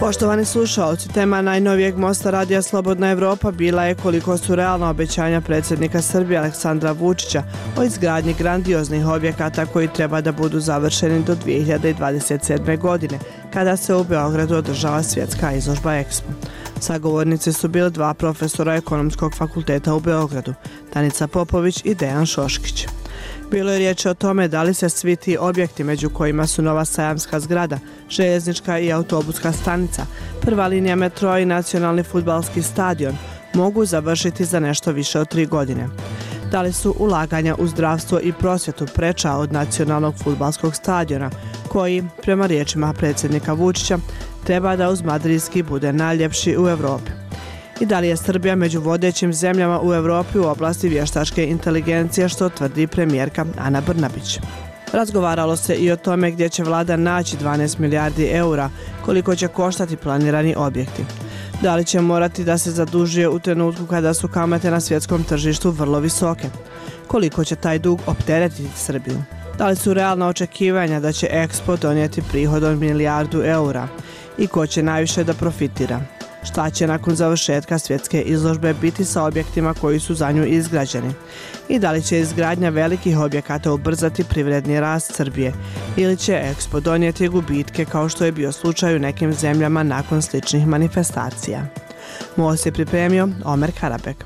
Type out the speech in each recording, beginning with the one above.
Poštovani slušalci, tema najnovijeg mosta Radija Slobodna Evropa bila je koliko su realna obećanja predsjednika Srbije Aleksandra Vučića o izgradnji grandioznih objekata koji treba da budu završeni do 2027. godine, kada se u Beogradu održava svjetska izložba Expo. Sagovornici su bili dva profesora Ekonomskog fakulteta u Beogradu, Danica Popović i Dejan Šoškić. Bilo je riječ o tome da li se svi ti objekti, među kojima su nova sajamska zgrada, željeznička i autobuska stanica, prva linija metroa i nacionalni fudbalski stadion, mogu završiti za nešto više od 3 godine. Da li su ulaganja u zdravstvo i prosvjetu preča od nacionalnog fudbalskog stadiona, koji, prema riječima predsjednika Vučića, treba da uz madridski bude najljepši u Evropi. I da li je Srbija među vodećim zemljama u Evropi u oblasti vještačke inteligencije, što tvrdi premijerka Ana Brnabić. Razgovaralo se i o tome gdje će vlada naći 12 milijardi eura, koliko će koštati planirani objekti. Da li će morati da se zadužuje u trenutku kada su kamate na svjetskom tržištu vrlo visoke? Koliko će taj dug opteretiti Srbiju? Da li su realna očekivanja da će Expo donijeti prihod od 1 milijardu eura? I ko će najviše da profitira? Šta će nakon završetka svjetske izložbe biti sa objektima koji su za nju izgrađeni? I da li će izgradnja velikih objekata ubrzati privredni rast Srbije? Ili će Expo donijeti gubitke kao što je bio slučaj u nekim zemljama nakon sličnih manifestacija? Most je pripremio Omer Karabek.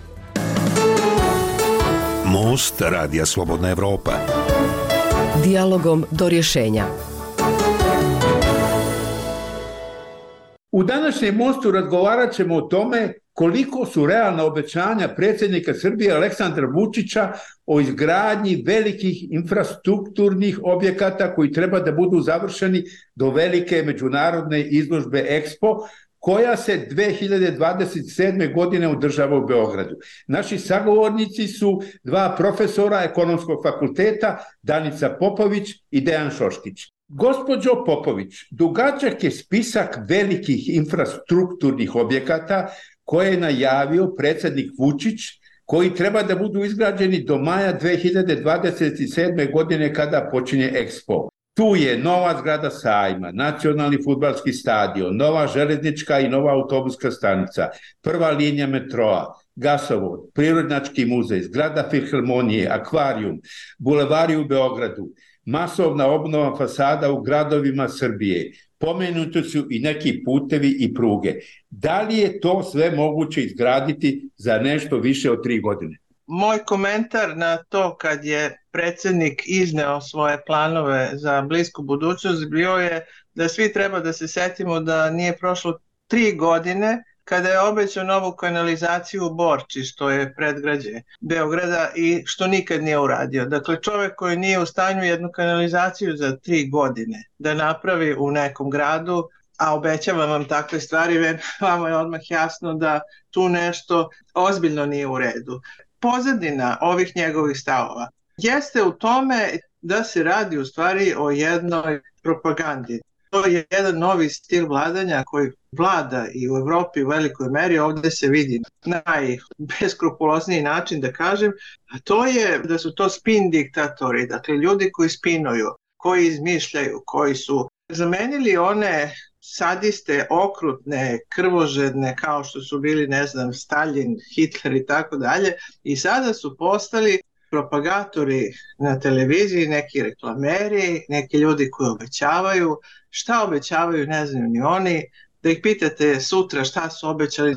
Most Radija Slobodna Evropa. Dijalogom do rješenja. U današnjem mostu razgovarat ćemo o tome koliko su realna obećanja predsjednika Srbije Aleksandra Vučića o izgradnji velikih infrastrukturnih objekata koji treba da budu završeni do velike međunarodne izložbe Expo, koja se 2027. godine održava u Beogradu. Naši sagovornici su dva profesora Ekonomskog fakulteta, Danica Popović i Dejan Šoškić. Gospođo Popović, dugačak je spisak velikih infrastrukturnih objekata koje je najavio predsjednik Vučić, koji treba da budu izgrađeni do maja 2027. godine kada počinje Expo. Tu je nova zgrada sajma, nacionalni fudbalski stadion, nova željeznička i nova autobuska stanica, prva linija metroa, gasovod, prirodnjački muzej, zgrada filharmonije, akvarijum, bulevari u Beogradu, masovna obnova fasada u gradovima Srbije. Pomenuti su i neki putevi i pruge. Da li je to sve moguće izgraditi za nešto više od 3 godine? Moj komentar na to kad je predsjednik izneo svoje planove za blisku budućnost bio je da svi treba da se setimo da nije prošlo 3 godine kada je obećao novu kanalizaciju u Borči, što je predgrađe Beograda i što nikad nije uradio. Dakle, čovjek koji nije u stanju jednu kanalizaciju za 3 godine da napravi u nekom gradu, a obećavam vam takve stvari, vama je odmah jasno da tu nešto ozbiljno nije u redu. Pozadina ovih njegovih stavova jeste u tome da se radi u stvari o jednoj propagandi. To je jedan novi stil vladanja koji vlada i u Evropi u velikoj meri, ovdje se vidi najbeskrupulozniji način da kažem, a to je da su to spin diktatori, dakle ljudi koji spinuju, koji izmišljaju, koji su zamenili one sadiste, okrutne, krvožedne kao što su bili, ne znam, Stalin, Hitler i tako dalje, i sada su postali propagatori na televiziji, neki reklameri, neki ljudi koji obećavaju. Šta obećavaju ne znaju ni oni, da ih pitate sutra šta su obećali,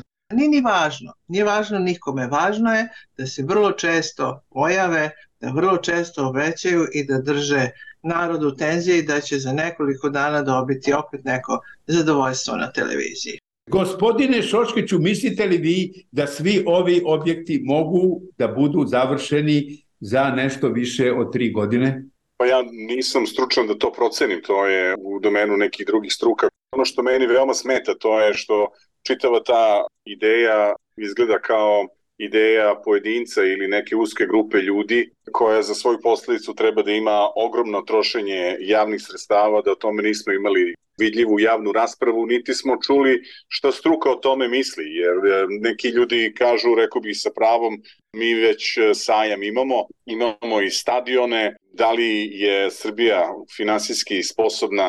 nije važno nikome, važno je da se vrlo često pojave, da vrlo često obećaju i da drže narod u tenziji, da će za nekoliko dana dobiti opet neko zadovoljstvo na televiziji. Gospodine Šoškiću, mislite li vi da svi ovi objekti mogu da budu završeni za nešto više od 3 godine? Pa ja nisam stručan da to procenim, to je u domenu nekih drugih struka. Ono što meni veoma smeta to je što čitava ta ideja izgleda kao ideja pojedinca ili neke uske grupe ljudi koja za svoju posljedicu treba da ima ogromno trošenje javnih sredstava, da o tome nismo imali vidljivu javnu raspravu, niti smo čuli šta struka o tome misli, jer neki ljudi kažu, rekao bih sa pravom, mi već sajam imamo i stadione, da li je Srbija finansijski sposobna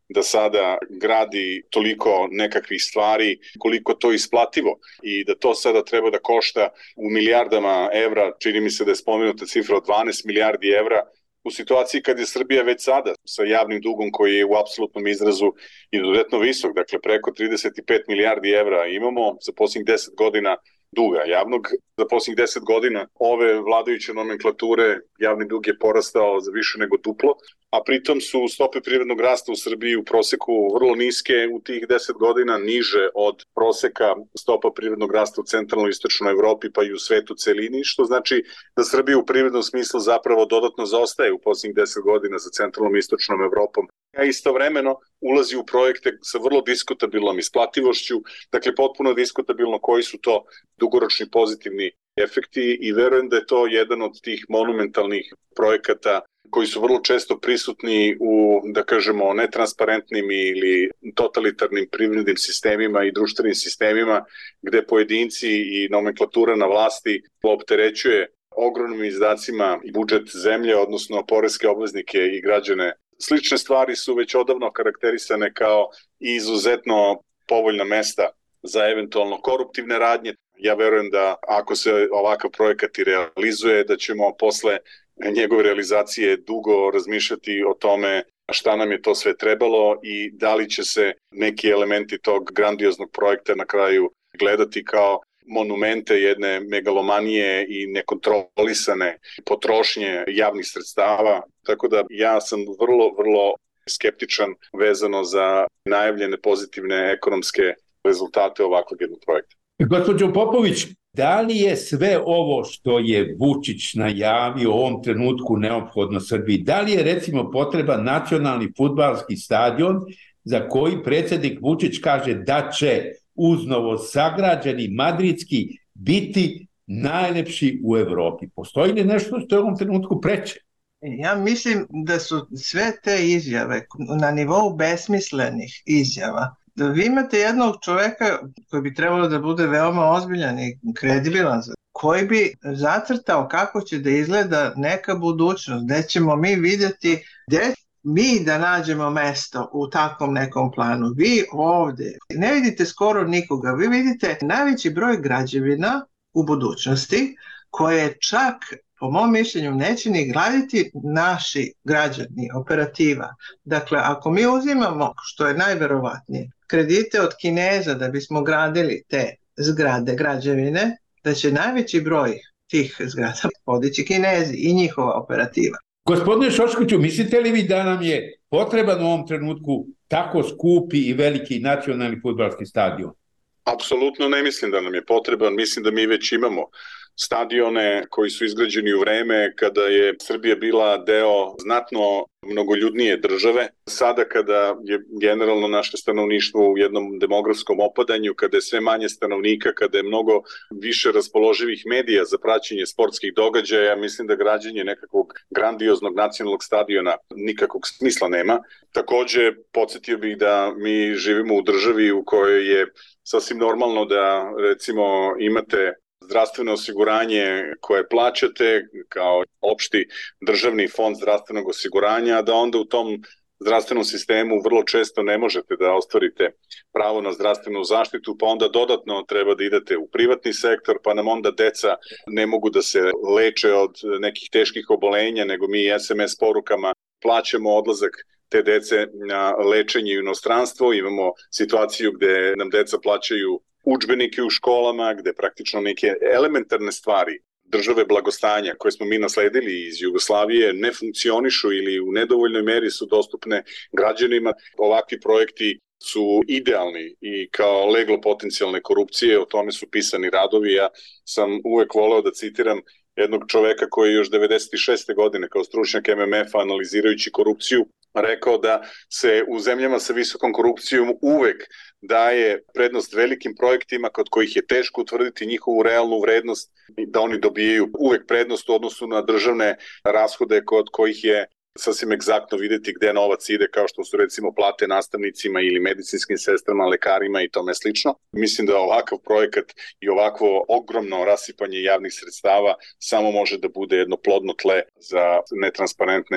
da sada gradi toliko nekakvih stvari, koliko to isplativo i da to sada treba da košta u milijardama evra, čini mi se da je spomenuta cifra od 12 milijardi evra, u situaciji kad je Srbija već sada sa javnim dugom koji je u apsolutnom izrazu izuzetno visok, dakle preko 35 milijardi evra imamo za posljednjih 10 godina duga javnog. Za posljednjih 10 godina ove vladajuće nomenklature javni dug je porastao za više nego duplo, a pritom su stope privrednog rasta u Srbiji u proseku vrlo niske u tih 10 godina, niže od proseka stopa privrednog rasta u centralnoj i istočnoj Evropi pa i u svetu celini, što znači da Srbija u privrednom smislu zapravo dodatno zaostaje u posljednjih 10 godina za centralnom i istočnom Evropom. A istovremeno ulazi u projekte sa vrlo diskutabilnom isplativošću, dakle potpuno diskutabilno koji su to dugoročni pozitivni efekti i verujem da je to jedan od tih monumentalnih projekata koji su vrlo često prisutni u, da kažemo, netransparentnim ili totalitarnim privrednim sistemima i društvenim sistemima gde pojedinci i nomenklatura na vlasti opterećuje ogromnim izdacima budžet zemlje, odnosno poreske obveznike i građane. Slične stvari su već odavno karakterisane kao izuzetno povoljna mesta za eventualno koruptivne radnje. Ja verujem da ako se ovakav projekat i realizuje, da ćemo posle njegove realizacije dugo razmišljati o tome šta nam je to sve trebalo i da li će se neki elementi tog grandioznog projekta na kraju gledati kao monumente jedne megalomanije i nekontrolisane potrošnje javnih sredstava. Tako da ja sam vrlo skeptičan vezano za najavljene pozitivne ekonomske rezultate ovakvog jednog projekta. Gospođo Popović, da li je sve ovo što je Vučić najavio u ovom trenutku neophodno Srbiji? Da li je recimo potreban nacionalni fudbalski stadion za koji predsjednik Vučić kaže da će uz novosagrađeni madridski biti najlepši u Evropi? Postoji li nešto što je u ovom trenutku preče? Ja mislim da su sve te izjave na nivou besmislenih izjava. Vi imate jednog čoveka koji bi trebalo da bude veoma ozbiljan i kredibilan, koji bi zacrtao kako će da izgleda neka budućnost, gde ćemo mi vidjeti, gde mi da nađemo mesto u takvom nekom planu. Vi ovdje ne vidite skoro nikoga, vi vidite najveći broj građevina u budućnosti koje čak, po mom mišljenju, neće ni graditi naši građani, operativa. Dakle, ako mi uzimamo, što je najverovatnije, kredite od Kineza da bismo gradili te zgrade, građevine, da će najveći broj tih zgrada podići Kinezi i njihova operativa. Gospodine Šoškoviću, mislite li vi da nam je potreban u ovom trenutku tako skupi i veliki nacionalni fudbalski stadion? Apsolutno ne mislim da nam je potreban, mislim da mi već imamo stadione koji su izgrađeni u vreme kada je Srbija bila deo znatno mnogoljudnije države. Sada kada je generalno naše stanovništvo u jednom demografskom opadanju, kada je sve manje stanovnika, kada je mnogo više raspoloživih medija za praćenje sportskih događaja, mislim da građenje nekakvog grandioznog nacionalnog stadiona nikakvog smisla nema. Takođe, podsjetio bih da mi živimo u državi u kojoj je sasvim normalno da recimo imate zdravstveno osiguranje koje plaćate kao opšti državni fond zdravstvenog osiguranja, da onda u tom zdravstvenom sistemu vrlo često ne možete da ostvarite pravo na zdravstvenu zaštitu, pa onda dodatno treba da idete u privatni sektor, pa nam onda deca ne mogu da se leče od nekih teških obolenja, nego mi SMS porukama plaćamo odlazak te dece na lečenje u inostranstvo. Imamo situaciju gde nam deca plaćaju udžbenike u školama, gde praktično neke elementarne stvari države blagostanja koje smo mi nasledili iz Jugoslavije ne funkcionišu ili u nedovoljnoj meri su dostupne građanima. Ovakvi projekti su idealni i kao leglo potencijalne korupcije, o tome su pisani radovi. Ja sam uvek voleo da citiram jednog čoveka koji je još 96. godine kao stručnjak MMF-a analizirajući korupciju rekao da se u zemljama sa visokom korupcijom uvek daje prednost velikim projektima kod kojih je teško utvrditi njihovu realnu vrednost i da oni dobijaju uvek prednost u odnosu na državne rashode kod kojih je sasvim egzaktno videti gde novac ide, kao što su recimo plate nastavnicima ili medicinskim sestrama, lekarima i tome slično. Mislim da ovakav projekat i ovakvo ogromno rasipanje javnih sredstava samo može da bude jedno plodno tle za netransparentne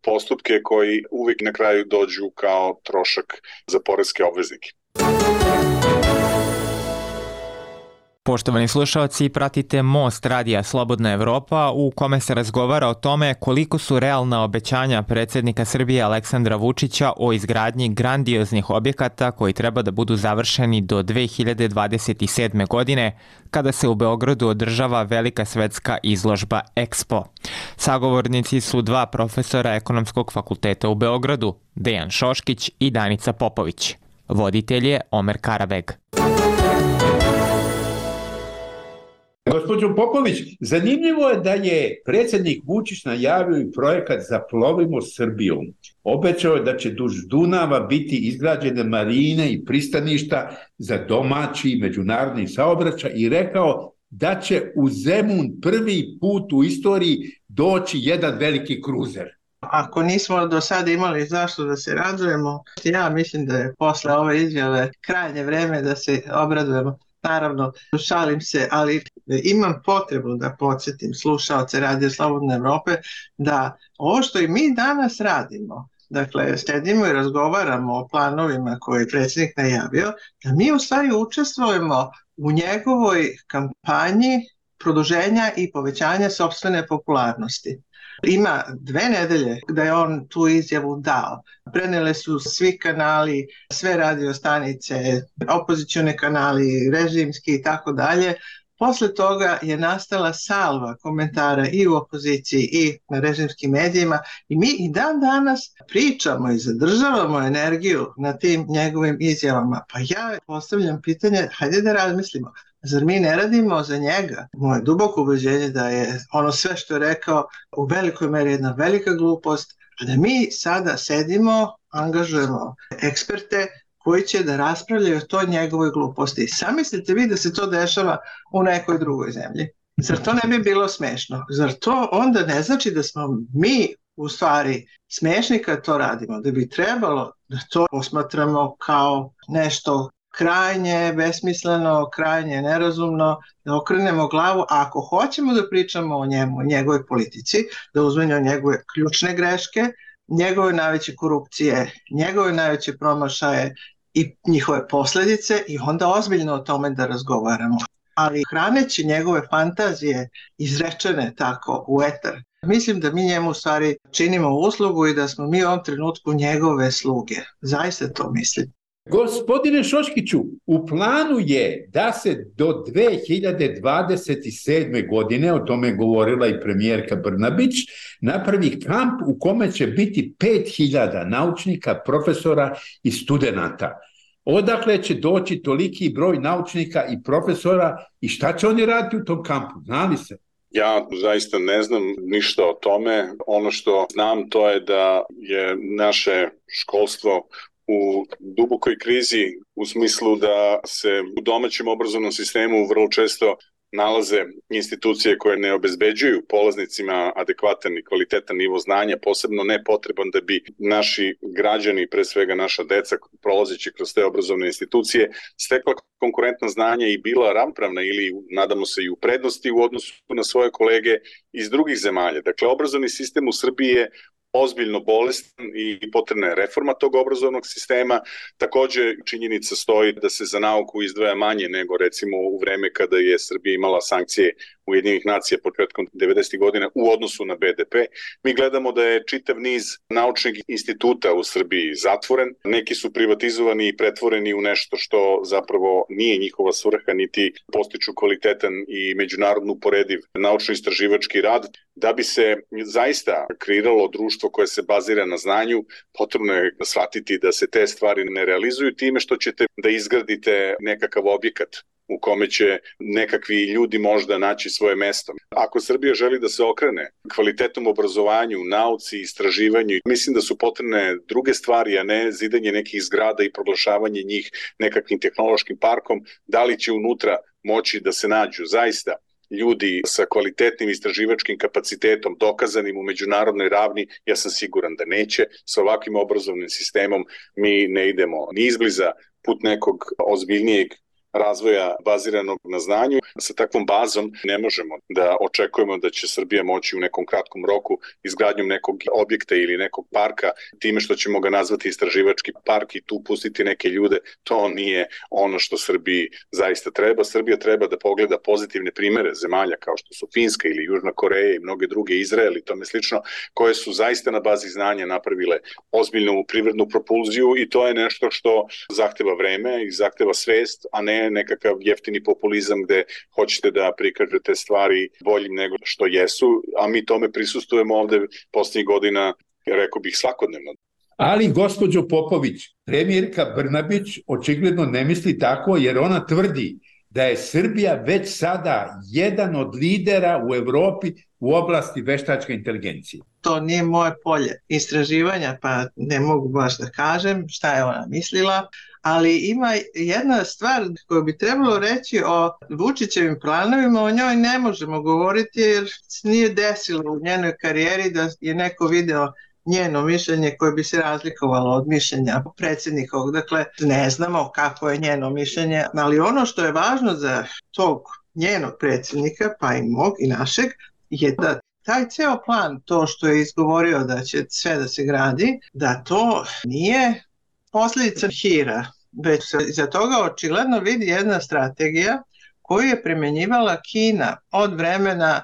postupke koji uvijek na kraju dođu kao trošak za poreske obveznike. Poštovani slušalci, pratite Most radija Slobodna Evropa u kome se razgovara o tome koliko su realna obećanja predsjednika Srbije Aleksandra Vučića o izgradnji grandioznih objekata koji treba da budu završeni do 2027. godine kada se u Beogradu održava velika svetska izložba Expo. Sagovornici su dva profesora Ekonomskog fakulteta u Beogradu, Dejan Šoškić i Danica Popović. Voditelj je Omer Karabeg. Gospođo Popović, zanimljivo je da je predsjednik Vučić najavio i projekat Zaplovimo Srbijom. Obećao je da će duž Dunava biti izgrađene marine i pristaništa za domaći i međunarodni saobraćaj i rekao da će u Zemun prvi put u istoriji doći jedan veliki kruzer. Ako nismo do sada imali zašto da se radujemo, ja mislim da je posle ove izjave krajnje vreme da se obradujemo. Naravno, šalim se, ali imam potrebu da podsjetim slušaoce Radija Slobodne Evrope da ovo što i mi danas radimo, dakle, sedimo i razgovaramo o planovima koje je predsjednik najavio, da mi u stvari učestvujemo u njegovoj kampanji produženja i povećanja sopstvene popularnosti. Ima 2 nedelje da je on tu izjavu dao. Prenele su svi kanali, sve radio stanice, opozicione kanali, režimski i tako dalje. Posle toga je nastala salva komentara i u opoziciji i na režimskim medijima i mi i dan danas pričamo i zadržavamo energiju na tim njegovim izjavama. Pa ja postavljam pitanje, hajde da razmislimo. Zar mi ne radimo za njega? Moje duboko ubeđenje da je ono sve što je rekao u velikoj meri jedna velika glupost, a da mi sada sedimo, angažujemo eksperte koji će da raspravljaju o toj njegovoj gluposti. Zamislite vi da se to dešava u nekoj drugoj zemlji. Zar to ne bi bilo smešno? Zar to onda ne znači da smo mi u stvari smešni kad to radimo? Da bi trebalo da to posmatramo kao nešto krajnje besmisleno, krajnje nerazumno, da okrenemo glavu, a ako hoćemo da pričamo o njemu, o njegovoj politici, da uzmemo njegove ključne greške, njegove najveće korupcije, njegove najveće promašaje i njihove posljedice i onda ozbiljno o tome da razgovaramo. Ali hraneći njegove fantazije izrečene tako u etar, mislim da mi njemu u stvari činimo uslugu i da smo mi u ovom trenutku njegove sluge. Zaista to mislim. Gospodine Šoškiću, u planu je da se do 2027. godine, o tome je govorila i premijerka Brnabić, napravi kamp u kome će biti 5000 naučnika, profesora i studenata. Odakle će doći toliki broj naučnika i profesora i šta će oni raditi u tom kampu? Zna li se? Ja zaista ne znam ništa o tome. Ono što znam to je da je naše školstvo u dubokoj krizi u smislu da se u domaćem obrazovnom sistemu vrlo često nalaze institucije koje ne obezbeđuju polaznicima adekvatan i kvalitetan nivo znanja, posebno ne potreban da bi naši građani, pre svega naša deca, prolazeći kroz te obrazovne institucije, stekla konkurentna znanja i bila ravnopravna ili, nadamo se, i u prednosti u odnosu na svoje kolege iz drugih zemalja. Dakle, obrazovni sistem u Srbiji je ozbiljno bolestan i potrebna je reforma tog obrazovnog sistema. Takođe, činjenica stoji da se za nauku izdvaja manje nego recimo u vreme kada je Srbija imala sankcije Ujedinjenih nacija početkom 90. godina u odnosu na BDP. Mi gledamo da je čitav niz naučnih instituta u Srbiji zatvoren. Neki su privatizovani i pretvoreni u nešto što zapravo nije njihova svrha, niti postiču kvalitetan i međunarodno uporediv naučno-istraživački rad. Da bi se zaista kreiralo društvo koje se bazira na znanju, potrebno je shvatiti da se te stvari ne realizuju time što ćete da izgradite nekakav objekat u kome će nekakvi ljudi možda naći svoje mesto. Ako Srbija želi da se okrene kvalitetom obrazovanju, nauci, istraživanju, mislim da su potrebne druge stvari, a ne zidanje nekih zgrada i proglašavanje njih nekakvim tehnološkim parkom. Da li će unutra moći da se nađu zaista ljudi sa kvalitetnim istraživačkim kapacitetom, dokazanim u međunarodnoj ravni, ja sam siguran da neće. Sa ovakvim obrazovnim sistemom mi ne idemo ni izbliza put nekog ozbiljnijeg razvoja baziranog na znanju. Sa takvom bazom ne možemo da očekujemo da će Srbija moći u nekom kratkom roku izgradnjom nekog objekta ili nekog parka, time što ćemo ga nazvati istraživački park i tu pustiti neke ljude. To nije ono što Srbiji zaista treba. Srbija treba da pogleda pozitivne primere zemalja kao što su Finska ili Južna Koreja i mnoge druge, Izrael i tome slično, koje su zaista na bazi znanja napravile ozbiljnu privrednu propulziju i to je nešto što zahteva vreme i zahteva svest, a ne nekakav jeftini populizam gde hoćete da prikažete stvari boljim nego što jesu, a mi tome prisustujemo ovde poslednjih godina, rekao bih, svakodnevno. Ali, gospođo Popović, premijerka Brnabić očigledno ne misli tako, jer ona tvrdi da je Srbija već sada jedan od lidera u Evropi u oblasti veštačke inteligencije. To nije moje polje istraživanja, pa ne mogu baš da kažem šta je ona mislila, ali ima jedna stvar koju bi trebalo reći o Vučićevim planovima, o njoj ne možemo govoriti jer nije desilo u njenoj karijeri da je neko video njeno mišljenje koje bi se razlikovalo od mišljenja predsjednikovog. Dakle, ne znamo kako je njeno mišljenje, ali ono što je važno za tog njenog predsjednika, pa i mog i našeg, je da taj ceo plan, to što je izgovorio da će sve da se gradi, da to nije posljedica hira, već se iza toga očigledno vidi jedna strategija koju je primjenjivala Kina od vremena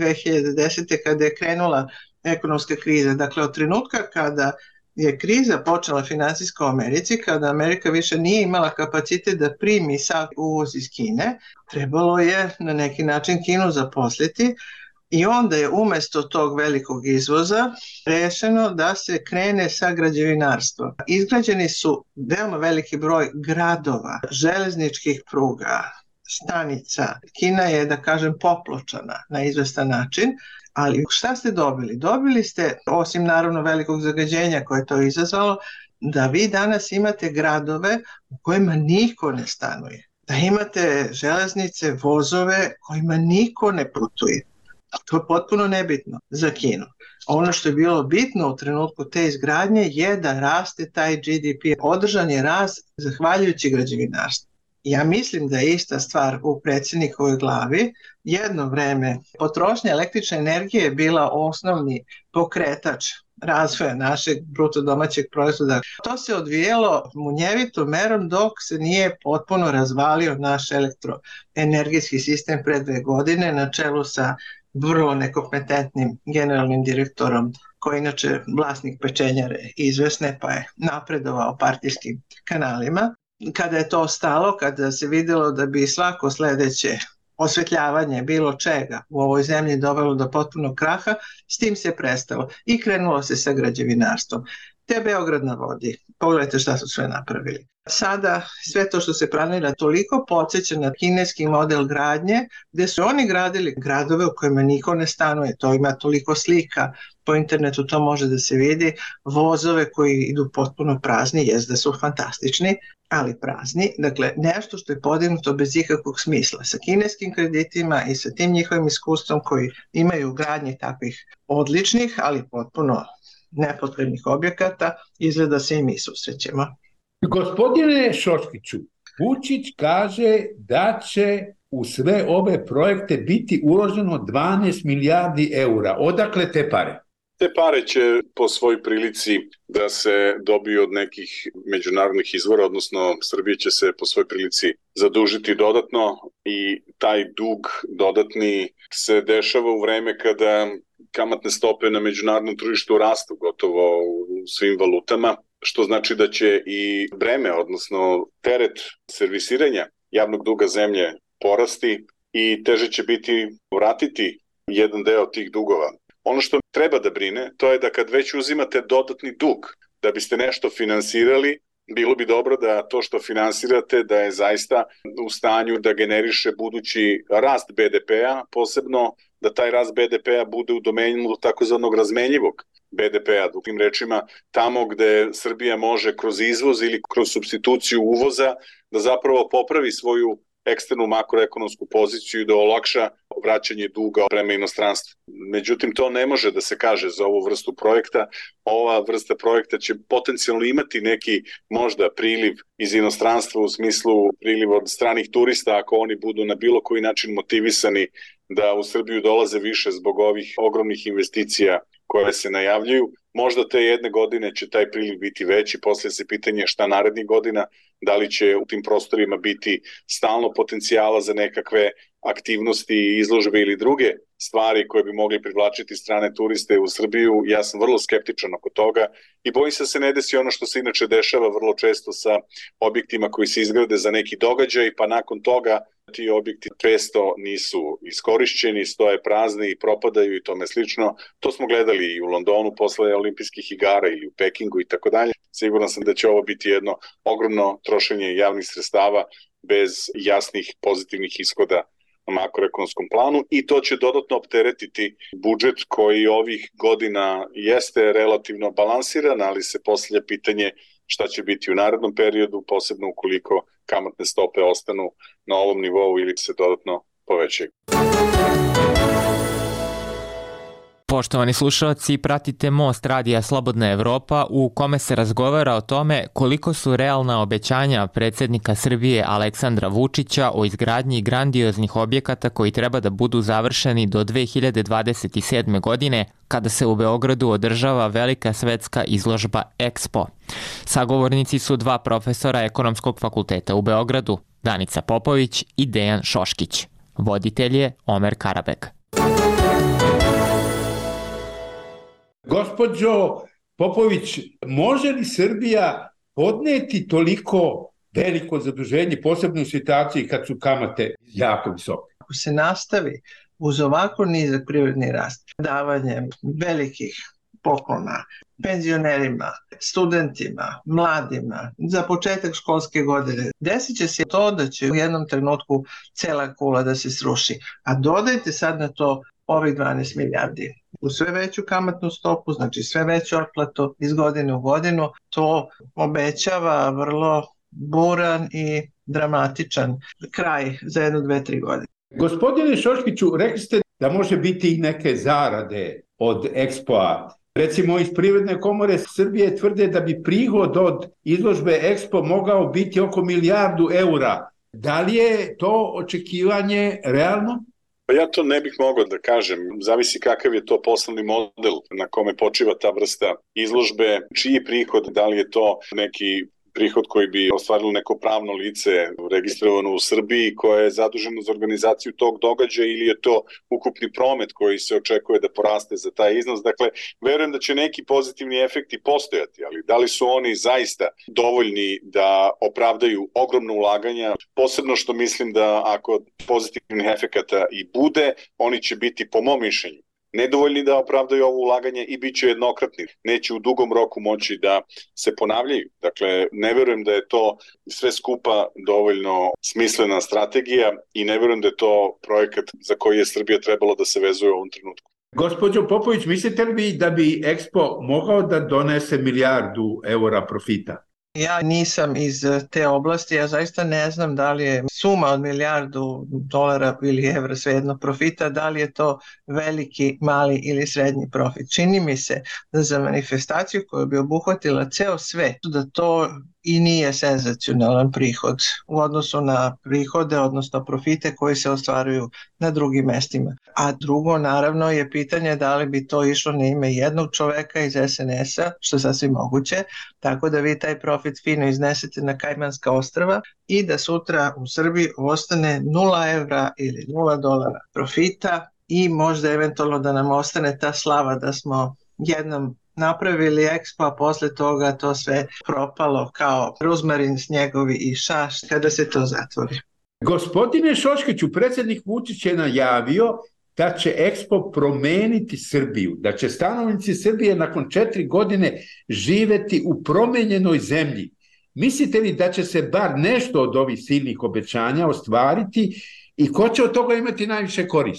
2010. kada je krenula ekonomska kriza. Dakle, od trenutka kada je kriza počela finansijska u Americi, kada Amerika više nije imala kapacitet da primi sav uvoz iz Kine, trebalo je na neki način Kinu zaposliti i onda je umesto tog velikog izvoza rešeno da se krene sa građevinarstvom. Izgrađeni su veoma veliki broj gradova, železničkih pruga, stanica. Kina je, da kažem, popločana na izvestan način. Ali šta ste dobili? Dobili ste, osim naravno velikog zagađenja koje je to izazvalo, da vi danas imate gradove u kojima niko ne stanuje. Da imate železnice, vozove kojima niko ne putuje. To je potpuno nebitno za Kinu. Ono što je bilo bitno u trenutku te izgradnje je da raste taj GDP. Održan je rast zahvaljujući građevinarstvu. Ja mislim da je ista stvar u predsjednikovoj glavi. Jedno vreme potrošnja električne energije je bila osnovni pokretač razvoja našeg bruto domaćeg proizvoda. To se odvijelo munjevitom merom dok se nije potpuno razvalio naš elektroenergetski sistem pre 2 godine na čelu sa vrlo nekompetentnim generalnim direktorom koji je inače vlasnik pečenjare izvesne pa je napredovao partijskim kanalima. Kada je to stalo, kada se vidjelo da bi svako sledeće osvetljavanje bilo čega u ovoj zemlji dovelo do potpunog kraha, s tim se prestalo i krenulo se sa građevinarstvom. Te Beograd na vodi, pogledajte šta su sve napravili. Sada sve to što se planira toliko podsjeća na kineski model gradnje, gde su oni gradili gradove u kojima niko ne stanuje, to ima toliko slika, po internetu to može da se vidi, vozove koji idu potpuno prazni, jest da su fantastični, ali prazni, dakle nešto što je podignuto bez ikakvog smisla. Sa kineskim kreditima i sa tim njihovim iskustvom koji imaju u gradnji takvih odličnih, ali potpuno nepotrebnih objekata, izgleda se i mi susrećemo. Gospodine Šoškiću, Vučić kaže da će u sve ove projekte biti uloženo 12 milijardi eura. Odakle te pare? Te pare će po svoj prilici da se dobiju od nekih međunarodnih izvora, odnosno Srbija će se po svoj prilici zadužiti dodatno i taj dug dodatni se dešava u vreme kada kamatne stope na međunarodnom tržištu rastu gotovo u svim valutama, što znači da će i breme, odnosno teret servisiranja javnog duga zemlje porasti i teže će biti vratiti jedan deo tih dugova. Ono što treba da brine, to je da kad već uzimate dodatni dug da biste nešto finansirali, bilo bi dobro da to što finansirate da je zaista u stanju da generiše budući rast BDP-a, posebno da taj rast BDP-a bude u domenu takozvanog razmenjivog BDP-a, drugim rečima, tamo gde Srbija može kroz izvoz ili kroz supstituciju uvoza da zapravo popravi svoju eksternu makroekonomsku poziciju i da olakša vraćanje duga prema inostranstvu. Međutim, to ne može da se kaže za ovu vrstu projekta. Ova vrsta projekta će potencijalno imati neki možda priliv iz inostranstva u smislu priliv od stranih turista ako oni budu na bilo koji način motivisani da u Srbiju dolaze više zbog ovih ogromnih investicija koje se najavljuju. Možda te jedne godine će taj priliv biti veći, poslije se pitanje šta narednih godina, da li će u tim prostorima biti stalno potencijala za nekakve aktivnosti, izložbe ili druge stvari koje bi mogli privlačiti strane turiste u Srbiju. Ja sam vrlo skeptičan oko toga i bojim se da se ne desi ono što se inače dešava vrlo često sa objektima koji se izgrade za neki događaj, pa nakon toga ti objekti često nisu iskorišćeni, stoje prazni i propadaju i tome slično. To smo gledali i u Londonu posle olimpijskih igara ili u Pekingu i tako dalje. Siguran sam da će ovo biti jedno ogromno trošenje javnih sredstava bez jasnih pozitivnih ishoda na makroekonomskom planu i to će dodatno opteretiti budžet koji ovih godina jeste relativno balansiran, ali se postavlja pitanje šta će biti u narednom periodu, posebno ukoliko kamatne stope ostanu na ovom nivou ili se dodatno povećaju. Poštovani slušalci, pratite Most Radija Slobodna Evropa u kome se razgovara o tome koliko su realna obećanja predsjednika Srbije Aleksandra Vučića o izgradnji grandioznih objekata koji treba da budu završeni do 2027. godine kada se u Beogradu održava velika svetska izložba EXPO. Sagovornici su dva profesora Ekonomskog fakulteta u Beogradu, Danica Popović i Dejan Šoškić. Voditelj je Omer Karabek. Gospođo Popović, može li Srbija podneti toliko veliko zaduženje, posebno u situaciji kad su kamate jako visoke? Ako se nastavi uz ovako nizak privredni rast, davanjem velikih poklona penzionerima, studentima, mladima, za početak školske godine, desit će se to da će u jednom trenutku cela kula da se sruši. A dodajte sad na to ovih 12 milijardi. U sve veću kamatnu stopu, znači sve veću otplatu iz godine u godinu, to obećava vrlo buran i dramatičan kraj za 1, 2, 3 godine. Gospodine Šoškiću, rekli ste da može biti i neke zarade od EXPO-a. Recimo iz Privredne komore Srbije tvrde da bi prihod od izložbe EXPO mogao biti oko 1 milijardu eura. Da li je to očekivanje realno? Pa ja to ne bih mogao da kažem, zavisi kakav je to poslovni model na kome počiva ta vrsta izložbe, čiji prihod, da li je to neki prihod koji bi ostvarilo neko pravno lice registrovano u Srbiji koje je zaduženo za organizaciju tog događaja ili je to ukupni promet koji se očekuje da poraste za taj iznos. Dakle, verujem da će neki pozitivni efekti postojati, ali da li su oni zaista dovoljni da opravdaju ogromno ulaganja, posebno što mislim da ako pozitivnih efekata i bude, oni će biti po mom mišljenju nedovoljni da opravdaju ovo ulaganje i bit će jednokratni. Neće u dugom roku moći da se ponavljaju. Dakle, ne verujem da je to sve skupa dovoljno smislena strategija i ne verujem da je to projekat za koji je Srbija trebalo da se vezuje u ovom trenutku. Gospođo Popović, mislite li da bi EXPO mogao da donese 1 milijardu eura profita? Ja nisam iz te oblasti, ja zaista ne znam da li je suma od 1 milijardu dolara ili evra svejedno profita, da li je to veliki, mali ili srednji profit. Čini mi se da za manifestaciju koja bi obuhvatila ceo svet, da to i nije senzacionalan prihod u odnosu na prihode, odnosno profite koji se ostvaruju na drugim mestima. A drugo, naravno, je pitanje da li bi to išlo na ime jednog čoveka iz SNS-a, što je sasvim moguće, tako da vi taj profit fino iznesete na Kajmanska ostrva i da sutra u Srbiji ostane 0 evra ili 0 dolara profita i možda eventualno da nam ostane ta slava da smo jednom napravili EXPO, a posle toga to sve propalo kao ruzmarin, snjegovi i šaš kada se to zatvori. Gospodine Šoškiću, predsjednik Vučić je najavio da će EXPO promeniti Srbiju, da će stanovnici Srbije nakon 4 godine živeti u promenjenoj zemlji. Mislite li da će se bar nešto od ovih silnih obećanja ostvariti i ko će od toga imati najviše koristi?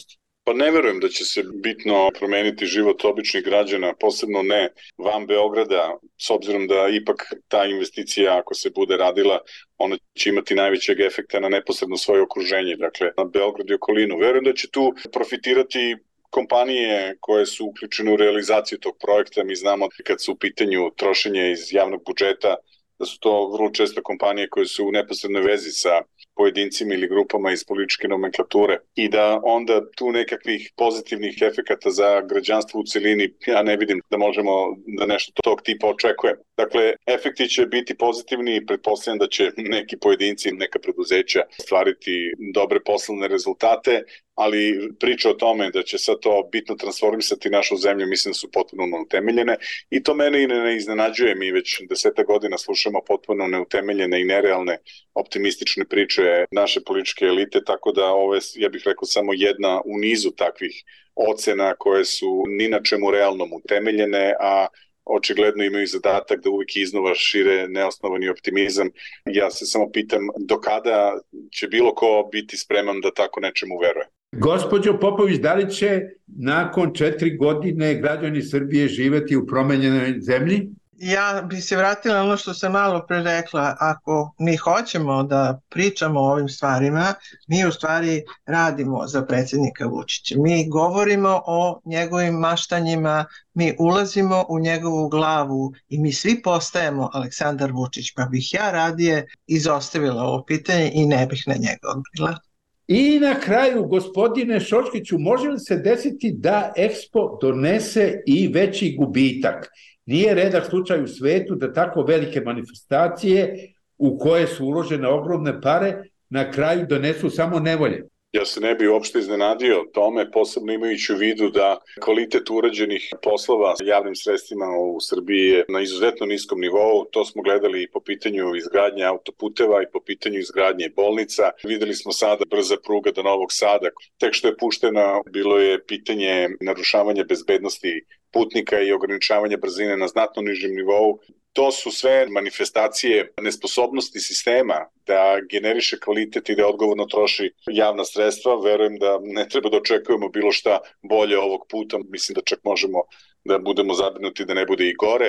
Pa ne verujem da će se bitno promeniti život običnih građana, posebno ne van Beograda, s obzirom da ipak ta investicija, ako se bude radila, ona će imati najvećeg efekta na neposredno svoje okruženje, dakle na Beograd i okolinu. Verujem da će tu profitirati kompanije koje su uključene u realizaciju tog projekta. Mi znamo kad su u pitanju trošenje iz javnog budžeta, da su to vrlo često kompanije koje su u neposrednoj vezi sa pojedincima ili grupama iz političke nomenklature i da onda tu nekakvih pozitivnih efekata za građanstvo u celini ja ne vidim da možemo da nešto tog tipa očekujemo. Dakle, efekti će biti pozitivni i pretpostavljam da će neki pojedinci, neka preduzeća stvariti dobre poslovne rezultate, ali priča o tome da će sad to bitno transformisati našu zemlju, mislim da su potpuno neutemeljene i to mene i ne iznenađuje. Mi već 10 godina slušamo potpuno neutemeljene i nerealne optimistične priče naše političke elite, tako da ovo je, ja bih rekao, samo jedna u nizu takvih ocena koje su ni na čemu realnom utemeljene, a očigledno imaju zadatak da uvijek iznova šire neosnovani optimizam. Ja se samo pitam do kada će bilo ko biti spreman da tako nečemu veruje. Gospođo Popović, da li će nakon 4 godine građani Srbije živeti u promenjenoj zemlji? Ja bi se vratila na ono što sam malo pre rekla. Ako mi hoćemo da pričamo o ovim stvarima, mi u stvari radimo za predsjednika Vučića. Mi govorimo o njegovim maštanjima, mi ulazimo u njegovu glavu i mi svi postajemo Aleksandar Vučić, pa bih ja radije izostavila ovo pitanje i ne bih na njega odgovorila. I na kraju, gospodine Šoškiću, može li se desiti da EKSPO donese i veći gubitak? Nije redak slučaj u svetu da tako velike manifestacije u koje su uložene ogromne pare na kraju donesu samo nevolje. Ja se ne bi uopšte iznenadio tome, posebno imajući u vidu da kvalitet urađenih poslova javnim sredstvima u Srbiji je na izuzetno niskom nivou. To smo gledali i po pitanju izgradnje autoputeva i po pitanju izgradnje bolnica. Videli smo sada brza pruga do Novog Sada. Tek što je puštena, bilo je pitanje narušavanja bezbednosti putnika i ograničavanja brzine na znatno nižem nivou. To su sve manifestacije nesposobnosti sistema da generiše kvalitet i da odgovorno troši javna sredstva. Verujem da ne treba da očekujemo bilo šta bolje ovog puta. Mislim da čak možemo da budemo zabrinuti da ne bude i gore.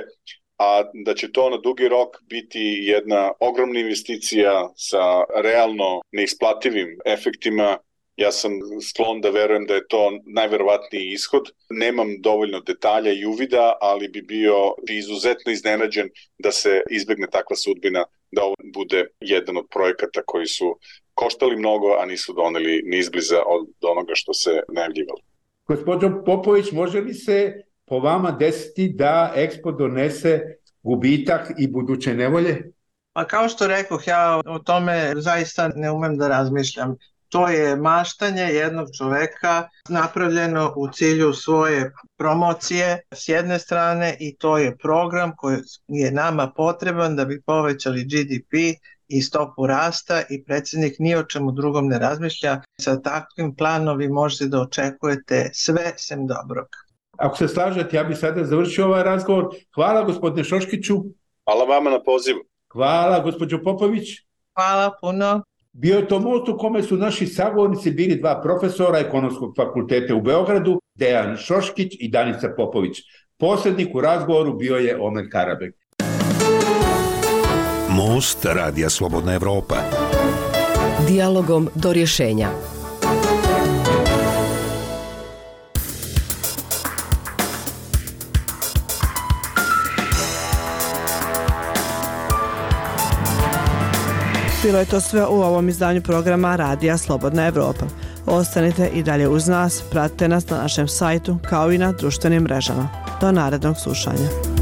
A da će to na dugi rok biti jedna ogromna investicija sa realno neisplativim efektima. Ja sam sklon da verujem da je to najverovatniji ishod. Nemam dovoljno detalja i uvida, ali bi bio izuzetno iznenađen da se izbegne takva sudbina, da ovo bude jedan od projekata koji su koštali mnogo, a nisu doneli ni izbliza od onoga što se najavljivalo. Gospođo Popović, može li se po vama desiti da EKSPO donese gubitak i buduće nevolje? Pa kao što rekoh, ja o tome zaista ne umem da razmišljam. To je maštanje jednog čoveka napravljeno u cilju svoje promocije s jedne strane i to je program koji je nama potreban da bi povećali GDP i stopu rasta i predsjednik ni o čemu drugom ne razmišlja. Sa takvim planom vi možete da očekujete sve sem dobrog. Ako se slažete, ja bih sada završio ovaj razgovor. Hvala gospodine Šoškiću. Hvala vama na pozivu. Hvala gospođo Popović. Hvala puno. Bio je to most u kome su naši sagovornici bili 2 profesora Ekonomskog fakulteta u Beogradu, Dejan Šoškić i Danica Popović. Posrednik u razgovoru bio je Omer Karabek. Most Radija Slobodna Evropa. Dijalogom do rješenja. Bilo je to sve u ovom izdanju programa Radija Slobodna Evropa. Ostanite i dalje uz nas, pratite nas na našem sajtu kao i na društvenim mrežama. Do narednog slušanja.